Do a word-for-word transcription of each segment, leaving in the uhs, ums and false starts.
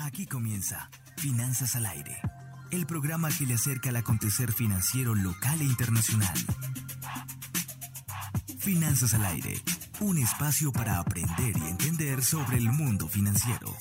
Aquí comienza Finanzas al Aire, el programa que le acerca al acontecer financiero local e internacional. Finanzas al Aire, un espacio para aprender y entender sobre el mundo financiero.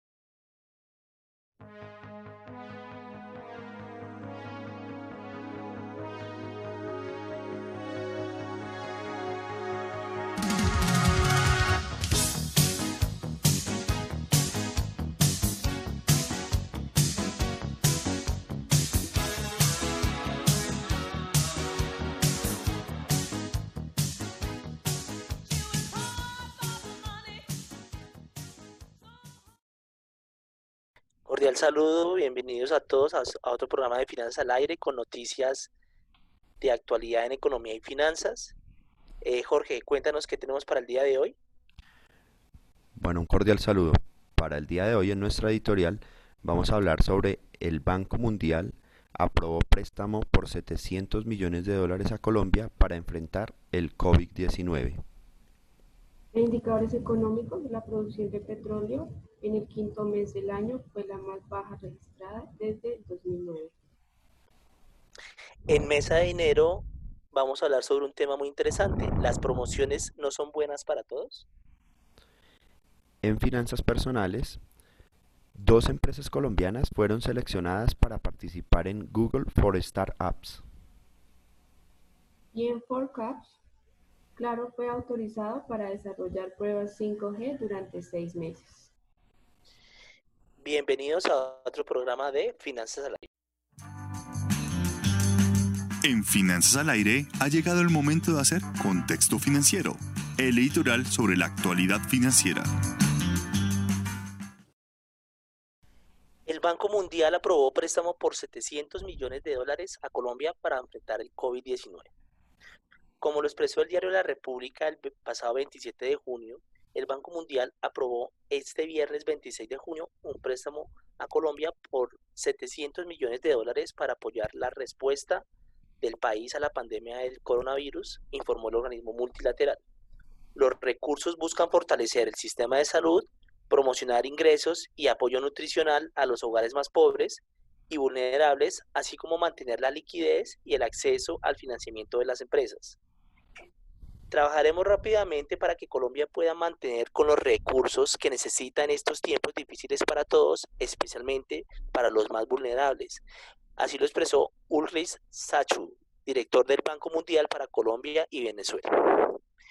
Cordial saludo, bienvenidos a todos a, a otro programa de Finanzas al Aire con noticias de actualidad en economía y finanzas. Eh, Jorge, cuéntanos qué tenemos para el día de hoy. Bueno, un cordial saludo. Para el día de hoy en nuestra editorial vamos a hablar sobre el Banco Mundial aprobó préstamo por setecientos millones de dólares a Colombia para enfrentar el COVID diecinueve. En indicadores económicos, la producción de petróleo en el quinto mes del año fue la más baja registrada desde dos mil nueve. En Mesa de Dinero vamos a hablar sobre un tema muy interesante. ¿Las promociones no son buenas para todos? En finanzas personales, dos empresas colombianas fueron seleccionadas para participar en Google for Startups. Y en Forecaps, Claro fue autorizado para desarrollar pruebas cinco G durante seis meses. Bienvenidos a otro programa de Finanzas al Aire. En Finanzas al Aire ha llegado el momento de hacer Contexto Financiero, el editorial sobre la actualidad financiera. El Banco Mundial aprobó préstamo por setecientos millones de dólares a Colombia para enfrentar el COVID diecinueve. Como lo expresó el diario La República el pasado veintisiete de junio, el Banco Mundial aprobó este viernes veintiséis de junio un préstamo a Colombia por setecientos millones de dólares para apoyar la respuesta del país a la pandemia del coronavirus, informó el organismo multilateral. Los recursos buscan fortalecer el sistema de salud, promocionar ingresos y apoyo nutricional a los hogares más pobres y vulnerables, así como mantener la liquidez y el acceso al financiamiento de las empresas. Trabajaremos rápidamente para que Colombia pueda mantener con los recursos que necesita en estos tiempos difíciles para todos, especialmente para los más vulnerables. Así lo expresó Ulrich Sachu, director del Banco Mundial para Colombia y Venezuela.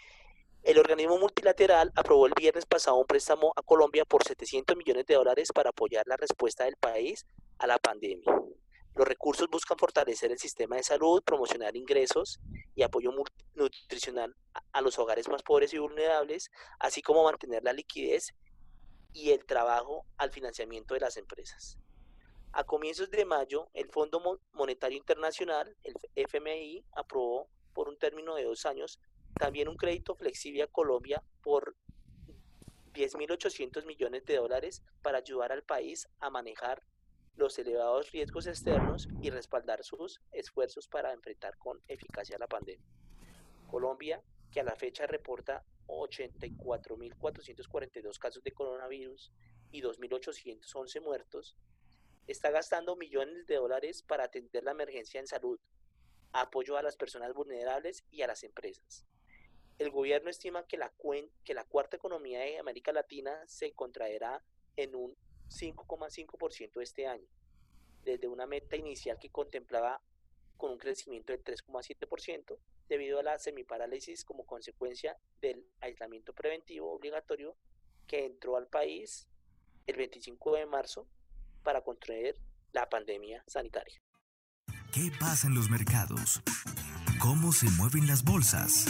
El organismo multilateral aprobó el viernes pasado un préstamo a Colombia por setecientos millones de dólares para apoyar la respuesta del país a la pandemia. Los recursos buscan fortalecer el sistema de salud, promocionar ingresos y apoyo nutricional a los hogares más pobres y vulnerables, así como mantener la liquidez y el trabajo al financiamiento de las empresas. A comienzos de mayo, el Fondo Monetario Internacional, el F M I, aprobó por un término de dos años también un crédito flexible a Colombia por diez mil ochocientos millones de dólares para ayudar al país a manejar los elevados riesgos externos y respaldar sus esfuerzos para enfrentar con eficacia la pandemia. Colombia, que a la fecha reporta ochenta y cuatro mil cuatrocientos cuarenta y dos casos de coronavirus y dos mil ochocientos once muertos, está gastando millones de dólares para atender la emergencia en salud, apoyo a las personas vulnerables y a las empresas. El gobierno estima que la, cuen- que la cuarta economía de América Latina se contraerá en un cinco coma cinco por ciento este año, desde una meta inicial que contemplaba con un crecimiento del tres coma siete por ciento debido a la semiparálisis como consecuencia del aislamiento preventivo obligatorio que entró al país el veinticinco de marzo para contener la pandemia sanitaria. ¿Qué pasa en los mercados? ¿Cómo se mueven las bolsas?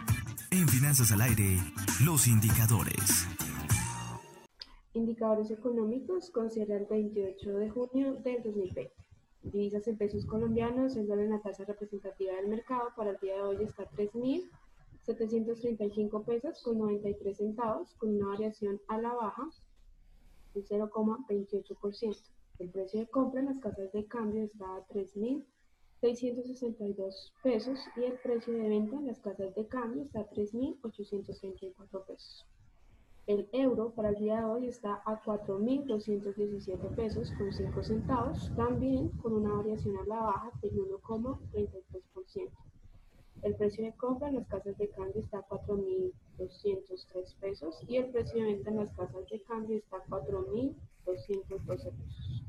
En Finanzas al Aire, los indicadores. Indicadores económicos con cierre el veintiocho de junio del dos mil veinte. Divisas en pesos colombianos, el dólar en la tasa representativa del mercado para el día de hoy está tres mil setecientos treinta y cinco pesos con noventa y tres centavos, con una variación a la baja de cero coma veintiocho por ciento. El precio de compra en las casas de cambio está a tres mil seiscientos sesenta y dos pesos y el precio de venta en las casas de cambio está a tres mil ochocientos treinta y cuatro pesos. El euro para el día de hoy está a cuatro mil doscientos diecisiete pesos con cinco centavos, también con una variación a la baja del uno coma treinta y tres por ciento. El precio de compra en las casas de cambio está a cuatro mil doscientos tres pesos y el precio de venta en las casas de cambio está a cuatro mil doscientos doce pesos.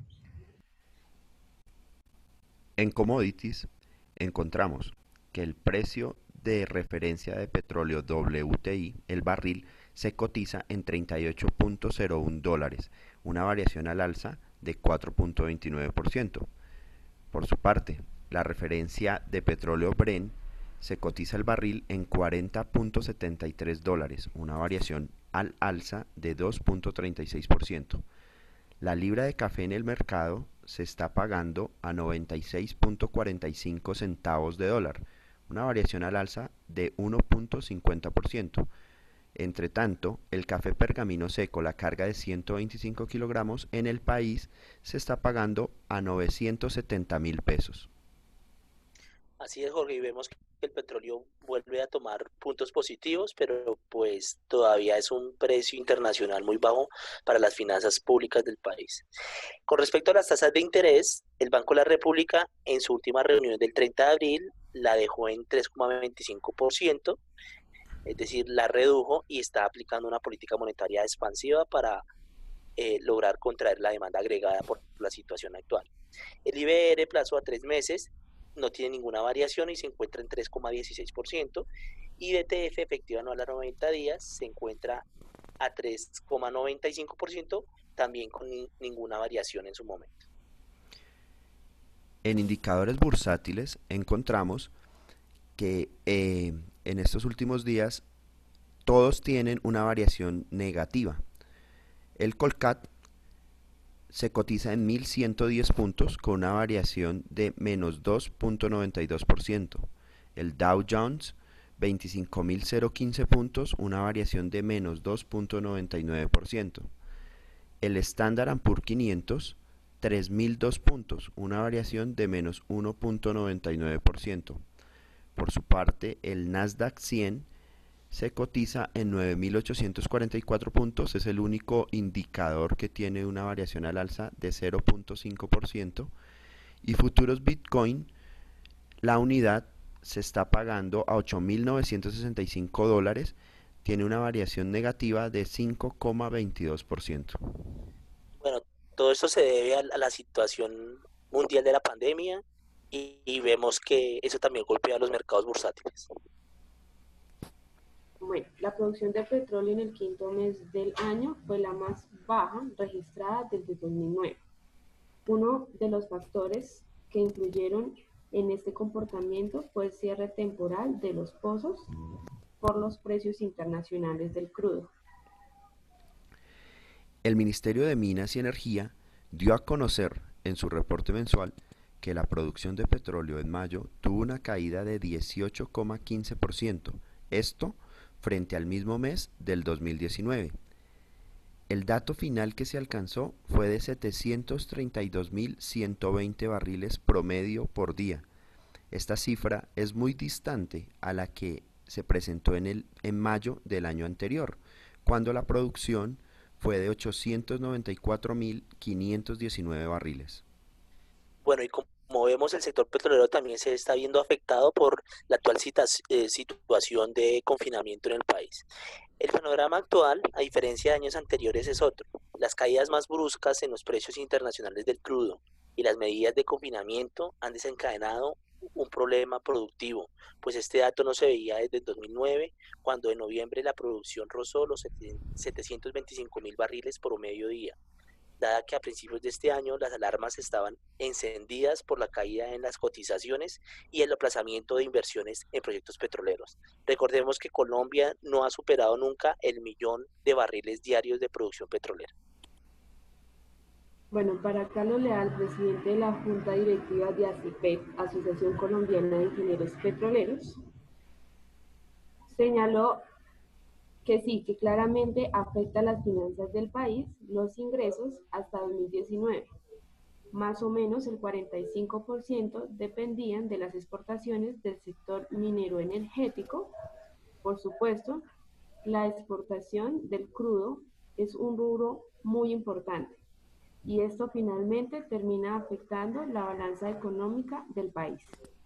En commodities encontramos que el precio de referencia de petróleo W T I, el barril, se cotiza en treinta y ocho punto cero uno dólares, una variación al alza de cuatro punto veintinueve por ciento. Por su parte, la referencia de petróleo Brent se cotiza el barril en cuarenta punto setenta y tres dólares, una variación al alza de dos punto treinta y seis por ciento. La libra de café en el mercado se está pagando a noventa y seis punto cuarenta y cinco centavos de dólar, una variación al alza de uno punto cincuenta por ciento. Entre tanto, el café pergamino seco, la carga de ciento veinticinco kilogramos en el país, se está pagando a novecientos setenta mil pesos. Así es, Jorge, y vemos que el petróleo vuelve a tomar puntos positivos, pero pues todavía es un precio internacional muy bajo para las finanzas públicas del país. Con respecto a las tasas de interés, el Banco de la República en su última reunión del treinta de abril la dejó en tres coma veinticinco por ciento, es decir, la redujo y está aplicando una política monetaria expansiva para eh, lograr contraer la demanda agregada por la situación actual. El I B R plazo a tres meses no tiene ninguna variación y se encuentra en tres coma dieciséis por ciento, y B T F efectiva anual a noventa días se encuentra a tres coma noventa y cinco por ciento, también con ni ninguna variación en su momento. En indicadores bursátiles encontramos que eh, en estos últimos días todos tienen una variación negativa. El Colcat se cotiza en mil ciento diez puntos con una variación de menos dos punto noventa y dos por ciento. El Dow Jones, veinticinco mil quince puntos, una variación de menos dos punto noventa y nueve por ciento. El Standard and Poor's quinientos, tres mil dos puntos, una variación de menos uno punto noventa y nueve por ciento. Por su parte, el Nasdaq cien se cotiza en nueve mil ochocientos cuarenta y cuatro puntos, es el único indicador que tiene una variación al alza de cero punto cinco por ciento, y futuros Bitcoin, la unidad se está pagando a ocho mil novecientos sesenta y cinco dólares, tiene una variación negativa de cinco coma veintidós por ciento. Bueno, todo esto se debe a, a la situación mundial de la pandemia y, y vemos que eso también golpea a los mercados bursátiles. Bueno, la producción de petróleo en el quinto mes del año fue la más baja registrada desde dos mil nueve. Uno de los factores que influyeron en este comportamiento fue el cierre temporal de los pozos por los precios internacionales del crudo. El Ministerio de Minas y Energía dio a conocer en su reporte mensual que la producción de petróleo en mayo tuvo una caída de dieciocho coma quince por ciento, esto frente al mismo mes del dos mil diecinueve. El dato final que se alcanzó fue de setecientos treinta y dos mil ciento veinte barriles promedio por día. Esta cifra es muy distante a la que se presentó en, el, en mayo del año anterior, cuando la producción fue de ochocientos noventa y cuatro mil quinientos diecinueve barriles. Bueno, y como vemos, el sector petrolero también se está viendo afectado por la actual eh, situación de confinamiento en el país. El panorama actual, a diferencia de años anteriores, es otro. Las caídas más bruscas en los precios internacionales del crudo y las medidas de confinamiento han desencadenado un problema productivo, pues este dato no se veía desde el dos mil nueve, cuando en noviembre la producción rozó los setecientos veinticinco mil barriles por mediodía, dada que a principios de este año las alarmas estaban encendidas por la caída en las cotizaciones y el aplazamiento de inversiones en proyectos petroleros. Recordemos que Colombia no ha superado nunca el millón de barriles diarios de producción petrolera. Bueno, para Carlos Leal, presidente de la Junta Directiva de ACIPET, Asociación Colombiana de Ingenieros Petroleros, señaló que sí, que claramente afecta a las finanzas del país, los ingresos hasta dos mil diecinueve. Más o menos el cuarenta y cinco por ciento dependían de las exportaciones del sector minero energético, por supuesto, la exportación del crudo es un rubro muy importante y esto finalmente termina afectando la balanza económica del país.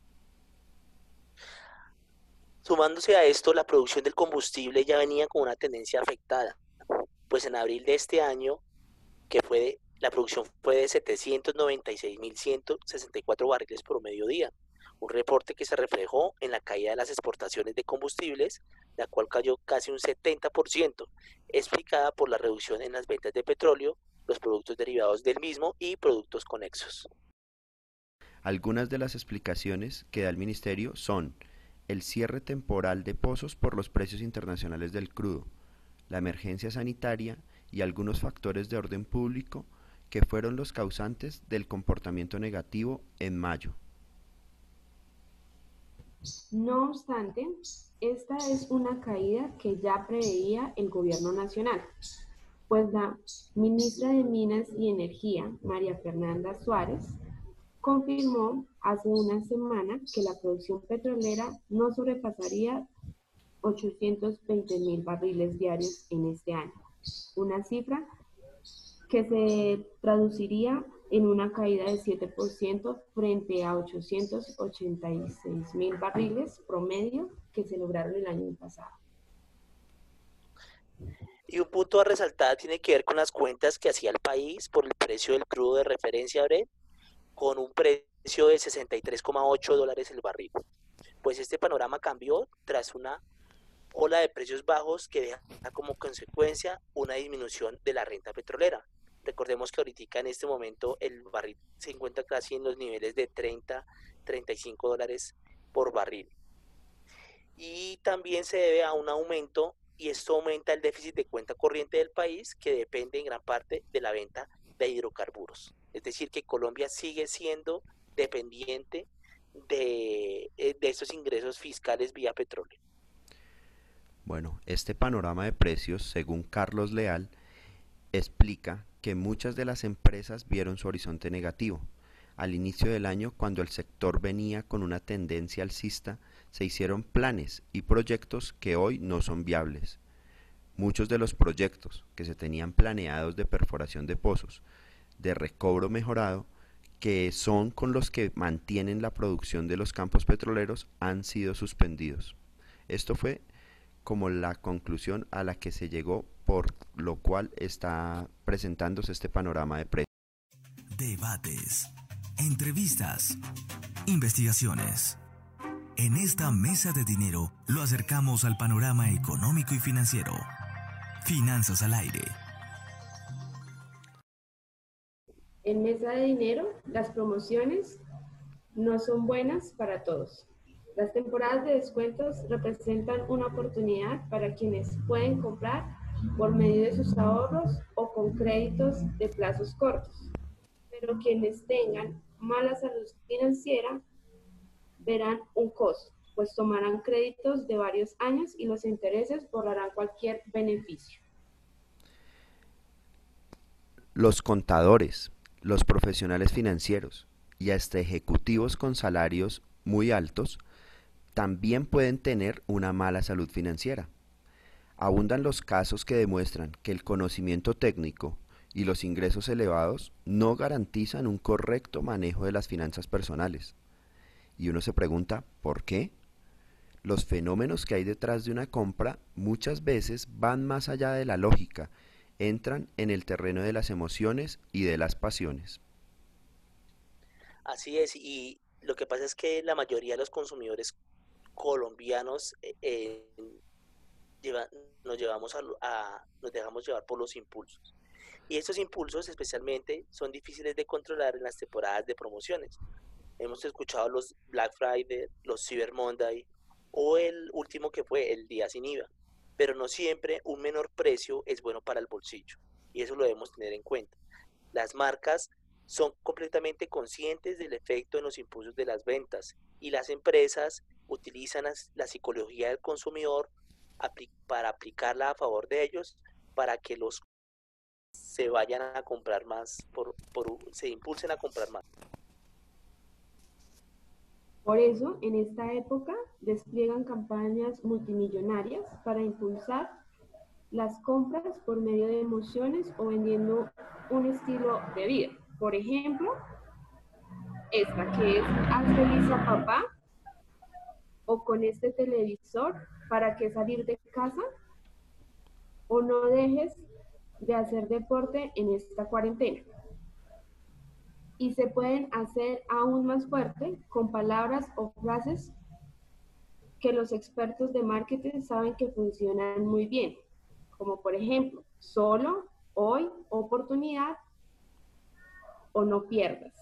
Sumándose a esto, la producción del combustible ya venía con una tendencia afectada, pues en abril de este año, que fue de, la producción fue de setecientos noventa y seis mil ciento sesenta y cuatro barriles por mediodía, un reporte que se reflejó en la caída de las exportaciones de combustibles, la cual cayó casi un setenta por ciento, explicada por la reducción en las ventas de petróleo, los productos derivados del mismo y productos conexos. Algunas de las explicaciones que da el ministerio son el cierre temporal de pozos por los precios internacionales del crudo, la emergencia sanitaria y algunos factores de orden público que fueron los causantes del comportamiento negativo en mayo. No obstante, esta es una caída que ya preveía el gobierno nacional, pues la ministra de Minas y Energía, María Fernanda Suárez, confirmó hace una semana que la producción petrolera no sobrepasaría ochocientos veinte mil barriles diarios en este año, una cifra que se traduciría en una caída de siete por ciento frente a ochocientos ochenta y seis mil barriles promedio que se lograron el año pasado. Y un punto a resaltar tiene que ver con las cuentas que hacía el país por el precio del crudo de referencia Brent, con un precio de sesenta y tres coma ocho dólares el barril. Pues este panorama cambió tras una ola de precios bajos que deja como consecuencia una disminución de la renta petrolera. Recordemos que ahorita en este momento el barril se encuentra casi en los niveles de treinta, treinta y cinco dólares por barril. Y también se debe a un aumento, y esto aumenta el déficit de cuenta corriente del país, que depende en gran parte de la venta de hidrocarburos. Es decir, que Colombia sigue siendo dependiente de, de estos ingresos fiscales vía petróleo. Bueno, este panorama de precios, según Carlos Leal, explica que muchas de las empresas vieron su horizonte negativo. Al inicio del año, cuando el sector venía con una tendencia alcista, se hicieron planes y proyectos que hoy no son viables. Muchos de los proyectos que se tenían planeados de perforación de pozos, de recobro mejorado, que son con los que mantienen la producción de los campos petroleros, han sido suspendidos. Esto fue como la conclusión a la que se llegó, por lo cual está presentándose este panorama de precios. Debates, entrevistas, investigaciones. En esta mesa de dinero lo acercamos al panorama económico y financiero. Finanzas al aire. En mesa de dinero, las promociones no son buenas para todos. Las temporadas de descuentos representan una oportunidad para quienes pueden comprar por medio de sus ahorros o con créditos de plazos cortos. Pero quienes tengan mala salud financiera verán un costo, pues tomarán créditos de varios años y los intereses borrarán cualquier beneficio. Los contadores, los profesionales financieros y hasta ejecutivos con salarios muy altos también pueden tener una mala salud financiera. Abundan los casos que demuestran que el conocimiento técnico y los ingresos elevados no garantizan un correcto manejo de las finanzas personales. Y uno se pregunta, ¿por qué? Los fenómenos que hay detrás de una compra muchas veces van más allá de la lógica, entran en el terreno de las emociones y de las pasiones. Así es, y lo que pasa es que la mayoría de los consumidores colombianos eh, lleva, nos llevamos a, a nos dejamos llevar por los impulsos. Y estos impulsos especialmente son difíciles de controlar en las temporadas de promociones. Hemos escuchado los Black Friday, los Cyber Monday o el último que fue el día sin I V A, pero no siempre un menor precio es bueno para el bolsillo, y eso lo debemos tener en cuenta. Las marcas son completamente conscientes del efecto en los impulsos de las ventas, y las empresas utilizan la psicología del consumidor para aplicarla a favor de ellos, para que los se vayan a comprar más, por, por, se impulsen a comprar más. Por eso, en esta época, despliegan campañas multimillonarias para impulsar las compras por medio de emociones o vendiendo un estilo de vida. Por ejemplo, esta que es haz feliz a papá, o con este televisor, ¿para qué salir de casa? O no dejes de hacer deporte en esta cuarentena. Y se pueden hacer aún más fuerte con palabras o frases que los expertos de marketing saben que funcionan muy bien, como por ejemplo, solo, hoy, oportunidad o no pierdas.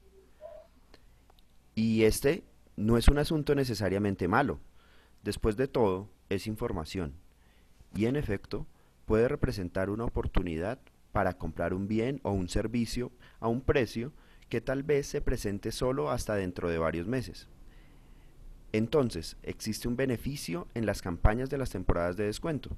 Y este no es un asunto necesariamente malo. Después de todo, es información. Y en efecto, puede representar una oportunidad para comprar un bien o un servicio a un precio que tal vez se presente solo hasta dentro de varios meses. Entonces, ¿existe un beneficio en las campañas de las temporadas de descuento?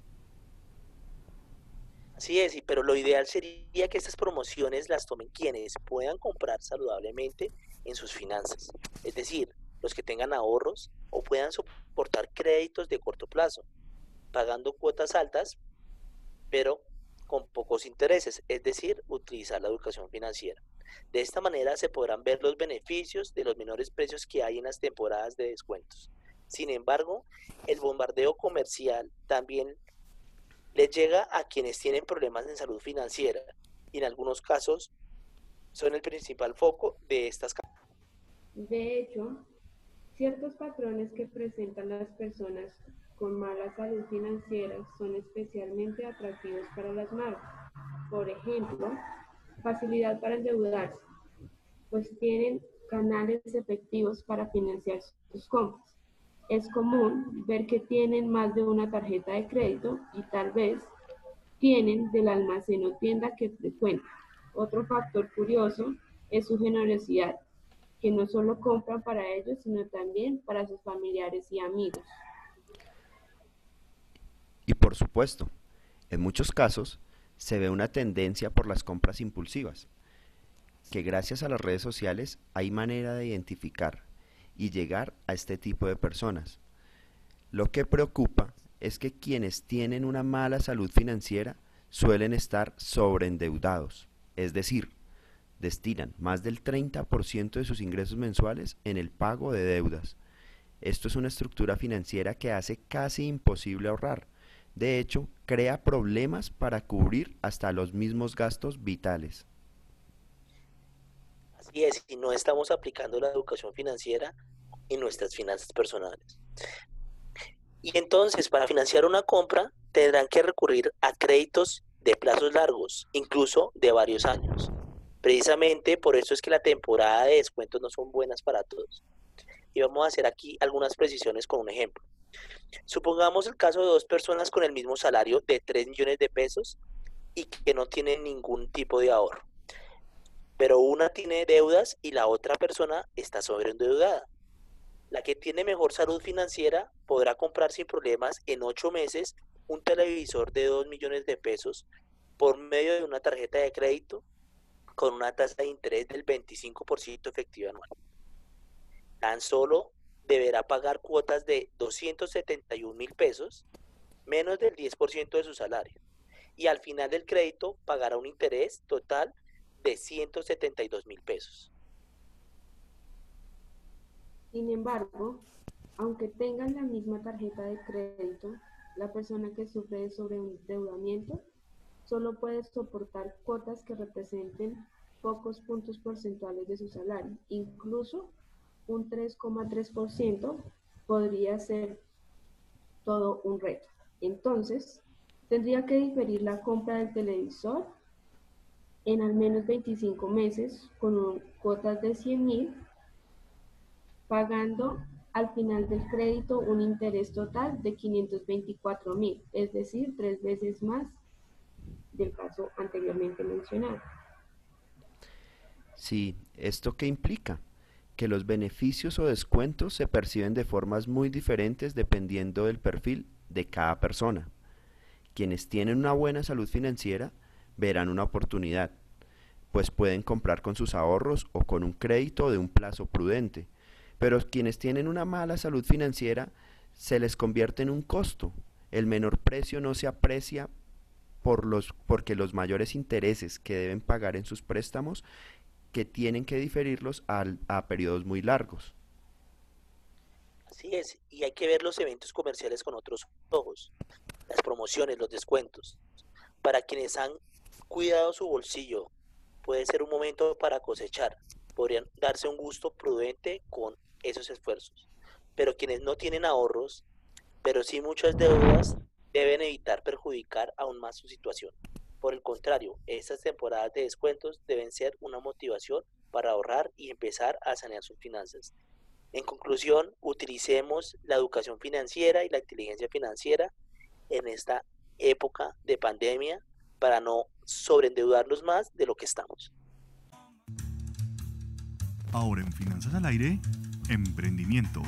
Así es, y- pero lo ideal sería que estas promociones las tomen quienes puedan comprar saludablemente en sus finanzas, es decir, los que tengan ahorros o puedan soportar créditos de corto plazo, pagando cuotas altas, pero con pocos intereses, es decir, utilizar la educación financiera. De esta manera se podrán ver los beneficios de los menores precios que hay en las temporadas de descuentos. Sin embargo, el bombardeo comercial también les llega a quienes tienen problemas en salud financiera y en algunos casos son el principal foco de estas campañas. De hecho, ciertos patrones que presentan las personas con mala salud financiera son especialmente atractivos para las marcas. Por ejemplo, facilidad para endeudarse, pues tienen canales efectivos para financiar sus compras. Es común ver que tienen más de una tarjeta de crédito y tal vez tienen del almacén o tienda que frecuentan. Otro factor curioso es su generosidad, que no solo compran para ellos, sino también para sus familiares y amigos. Y por supuesto, en muchos casos, se ve una tendencia por las compras impulsivas, que gracias a las redes sociales hay manera de identificar y llegar a este tipo de personas. Lo que preocupa es que quienes tienen una mala salud financiera suelen estar sobreendeudados, es decir, destinan más del treinta por ciento de sus ingresos mensuales en el pago de deudas. Esto es una estructura financiera que hace casi imposible ahorrar. De hecho, crea problemas para cubrir hasta los mismos gastos vitales. Así es, y no estamos aplicando la educación financiera en nuestras finanzas personales. Y entonces, para financiar una compra, tendrán que recurrir a créditos de plazos largos, incluso de varios años. Precisamente por eso es que la temporada de descuentos no son buenas para todos. Y vamos a hacer aquí algunas precisiones con un ejemplo. Supongamos el caso de dos personas con el mismo salario de tres millones de pesos y que no tienen ningún tipo de ahorro. Pero una tiene deudas y la otra persona está sobreendeudada. La que tiene mejor salud financiera podrá comprar sin problemas en ocho meses un televisor de dos millones de pesos por medio de una tarjeta de crédito con una tasa de interés del veinticinco por ciento efectiva anual. Tan solo deberá pagar cuotas de doscientos setenta y un mil pesos, menos del diez por ciento de su salario. Y al final del crédito pagará un interés total de ciento setenta y dos mil pesos. Sin embargo, aunque tengan la misma tarjeta de crédito, la persona que sufre de sobreendeudamiento solo puede soportar cuotas que representen pocos puntos porcentuales de su salario. Incluso un tres coma tres por ciento podría ser todo un reto. Entonces, tendría que diferir la compra del televisor en al menos veinticinco meses con un, cuotas de cien mil, pagando al final del crédito un interés total de quinientos veinticuatro mil, es decir, tres veces más del caso anteriormente mencionado. Sí, ¿esto qué implica? Que los beneficios o descuentos se perciben de formas muy diferentes dependiendo del perfil de cada persona. Quienes tienen una buena salud financiera verán una oportunidad, pues pueden comprar con sus ahorros o con un crédito de un plazo prudente, pero quienes tienen una mala salud financiera se les convierte en un costo. El menor precio no se aprecia por los, porque los mayores intereses que deben pagar en sus préstamos, que tienen que diferirlos al- a periodos muy largos. Así es, y hay que ver los eventos comerciales con otros ojos, las promociones, los descuentos. Para quienes han cuidado su bolsillo, puede ser un momento para cosechar. Podrían darse un gusto prudente con esos esfuerzos. Pero quienes no tienen ahorros, pero sí muchas deudas, deben evitar perjudicar aún más su situación. Por el contrario, estas temporadas de descuentos deben ser una motivación para ahorrar y empezar a sanear sus finanzas. En conclusión, utilicemos la educación financiera y la inteligencia financiera en esta época de pandemia para no sobreendeudarnos más de lo que estamos. Ahora en Finanzas al Aire, emprendimiento.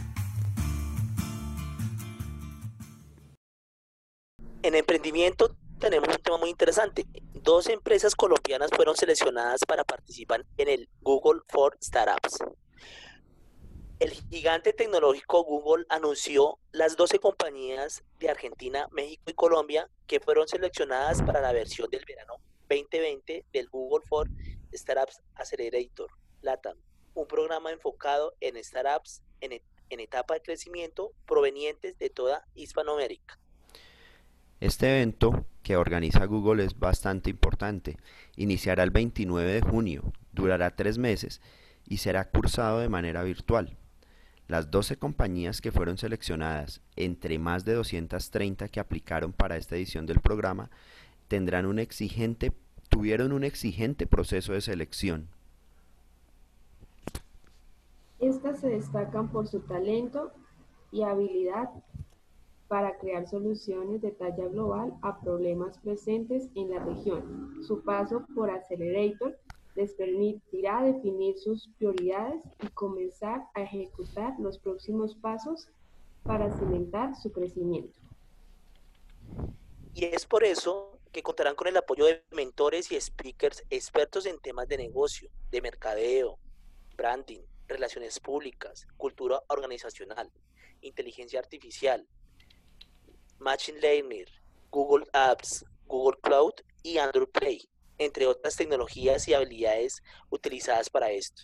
En emprendimiento tenemos un tema muy interesante. Dos empresas colombianas fueron seleccionadas para participar en el Google for Startups. El gigante tecnológico Google anunció las doce compañías de Argentina, México y Colombia que fueron seleccionadas para la versión del verano veinte veinte del Google for Startups Accelerator LATAM, un programa enfocado en startups en, et- en etapa de crecimiento provenientes de toda Hispanoamérica. Este evento que organiza Google es bastante importante. Iniciará el veintinueve de junio, durará tres meses y será cursado de manera virtual. Las doce compañías que fueron seleccionadas, entre más de doscientas treinta que aplicaron para esta edición del programa, tendrán un exigente, tuvieron un exigente proceso de selección. Estas se destacan por su talento y habilidad para crear soluciones de talla global a problemas presentes en la región. Su paso por Accelerator les permitirá definir sus prioridades y comenzar a ejecutar los próximos pasos para cimentar su crecimiento. Y es por eso que contarán con el apoyo de mentores y speakers expertos en temas de negocio, de mercadeo, branding, relaciones públicas, cultura organizacional, inteligencia artificial, Machine Learning, Google Apps, Google Cloud y Android Play, entre otras tecnologías y habilidades utilizadas para esto.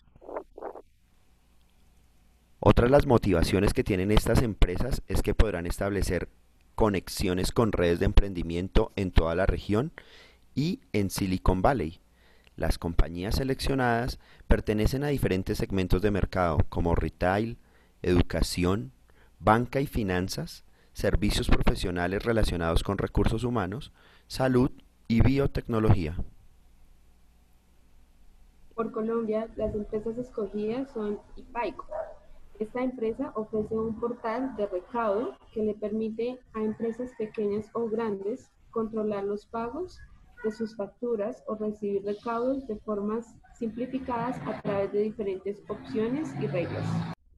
Otra de las motivaciones que tienen estas empresas es que podrán establecer conexiones con redes de emprendimiento en toda la región y en Silicon Valley. Las compañías seleccionadas pertenecen a diferentes segmentos de mercado como retail, educación, banca y finanzas, servicios profesionales relacionados con recursos humanos, salud y biotecnología. Por Colombia, las empresas escogidas son Ipaico. Esta empresa ofrece un portal de recaudo que le permite a empresas pequeñas o grandes controlar los pagos de sus facturas o recibir recaudos de formas simplificadas a través de diferentes opciones y reglas.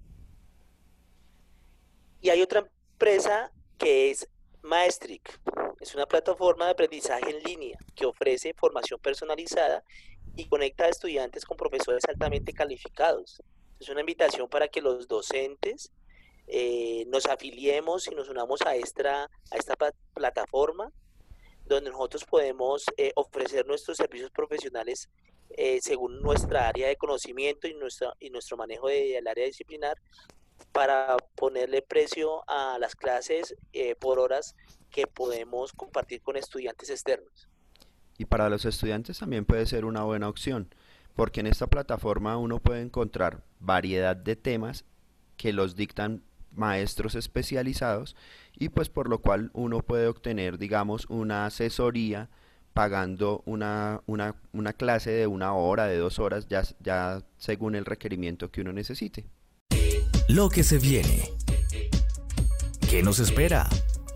Y hay otra empresa que es Maestric. Es una plataforma de aprendizaje en línea que ofrece formación personalizada y conecta a estudiantes con profesores altamente calificados. Es una invitación para que los docentes eh, nos afiliemos y nos unamos a esta, a esta pla- plataforma donde nosotros podemos eh, ofrecer nuestros servicios profesionales eh, según nuestra área de conocimiento y, nuestra, y nuestro manejo del área disciplinar para ponerle precio a las clases eh, por horas que podemos compartir con estudiantes externos. Y para los estudiantes también puede ser una buena opción, porque en esta plataforma uno puede encontrar variedad de temas que los dictan maestros especializados y pues por lo cual uno puede obtener, digamos, una asesoría pagando una, una, una clase de una hora, de dos horas, ya, ya según el requerimiento que uno necesite. Lo que se viene. ¿Qué nos espera?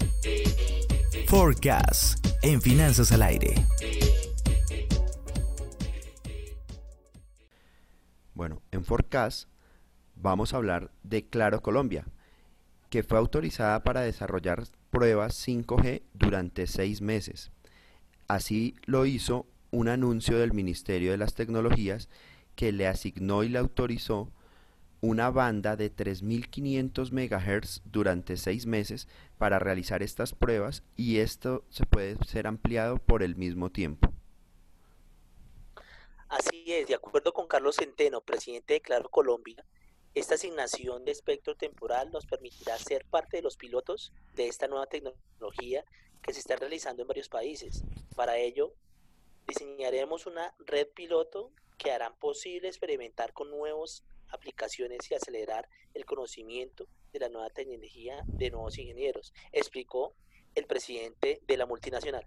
Forecast en Finanzas al Aire. Bueno, en Forecast vamos a hablar de Claro Colombia, que fue autorizada para desarrollar pruebas cinco G durante seis meses. Así lo hizo un anuncio del Ministerio de las Tecnologías que le asignó y le autorizó una banda de tres mil quinientos megahertz durante seis meses para realizar estas pruebas, y esto se puede ser ampliado por el mismo tiempo. Así es, de acuerdo con Carlos Centeno, presidente de Claro Colombia, esta asignación de espectro temporal nos permitirá ser parte de los pilotos de esta nueva tecnología que se está realizando en varios países. Para ello, diseñaremos una red piloto que hará posible experimentar con nuevas aplicaciones y acelerar el conocimiento de la nueva tecnología de nuevos ingenieros, explicó el presidente de la multinacional.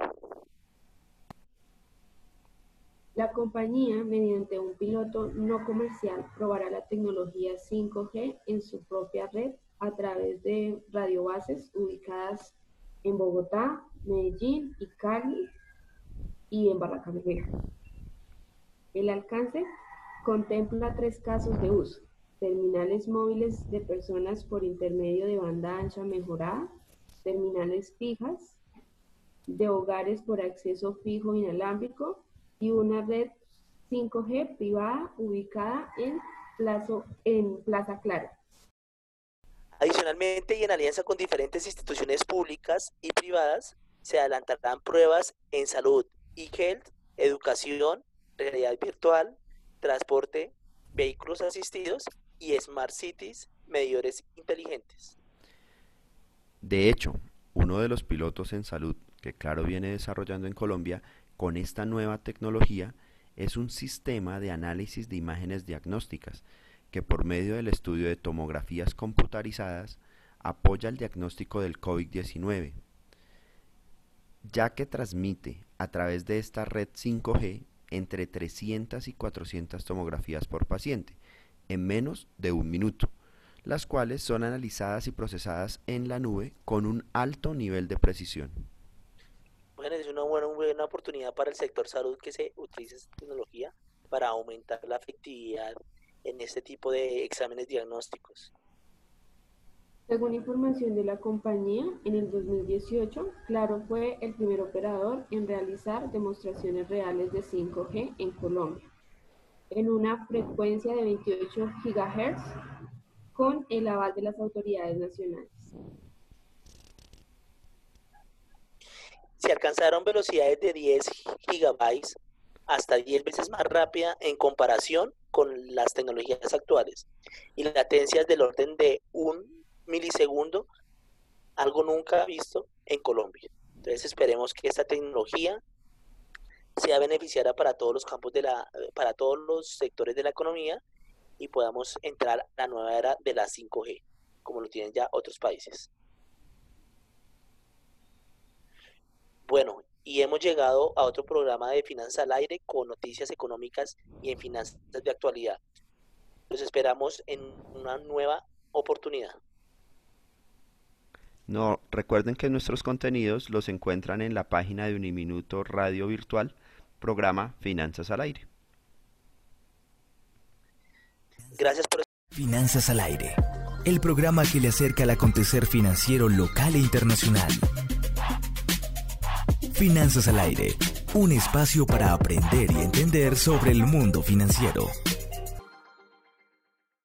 La compañía, mediante un piloto no comercial, probará la tecnología cinco G en su propia red a través de radiobases ubicadas en Bogotá, Medellín y Cali y en Barranquilla. El alcance contempla tres casos de uso: terminales móviles de personas por intermedio de banda ancha mejorada, terminales fijas de hogares por acceso fijo inalámbrico y una red cinco G privada ubicada en, plazo, en Plaza Claro. Adicionalmente, y en alianza con diferentes instituciones públicas y privadas, se adelantarán pruebas en salud, e-health, educación, realidad virtual, transporte, vehículos asistidos y Smart Cities, medidores inteligentes. De hecho, uno de los pilotos en salud que Claro viene desarrollando en Colombia con esta nueva tecnología es un sistema de análisis de imágenes diagnósticas que, por medio del estudio de tomografías computarizadas, apoya el diagnóstico del COVID diecinueve, ya que transmite a través de esta red cinco G entre trescientas y cuatrocientas tomografías por paciente en menos de un minuto, las cuales son analizadas y procesadas en la nube con un alto nivel de precisión. Bueno, es una buena, buena oportunidad para el sector salud que se utilice esta tecnología para aumentar la efectividad en este tipo de exámenes diagnósticos. Según información de la compañía, en el dos mil dieciocho, Claro fue el primer operador en realizar demostraciones reales de cinco G en Colombia, en una frecuencia de veintiocho gigahertz, con el aval de las autoridades nacionales. Se alcanzaron velocidades de diez gigabytes, hasta diez veces más rápida en comparación con las tecnologías actuales, y latencias del orden de un milisegundo, algo nunca visto en Colombia. Entonces esperemos que esta tecnología sea beneficiaria para todos los campos de la, para todos los sectores de la economía, y podamos entrar a la nueva era de la cinco G, como lo tienen ya otros países. Bueno, y hemos llegado a otro programa de Finanzas al Aire con noticias económicas y en finanzas de actualidad. Los esperamos en una nueva oportunidad. No, recuerden que nuestros contenidos los encuentran en la página de Uniminuto Radio Virtual, programa Finanzas al Aire. Gracias por... Finanzas al Aire, el programa que le acerca al acontecer financiero local e internacional. Finanzas al Aire, un espacio para aprender y entender sobre el mundo financiero.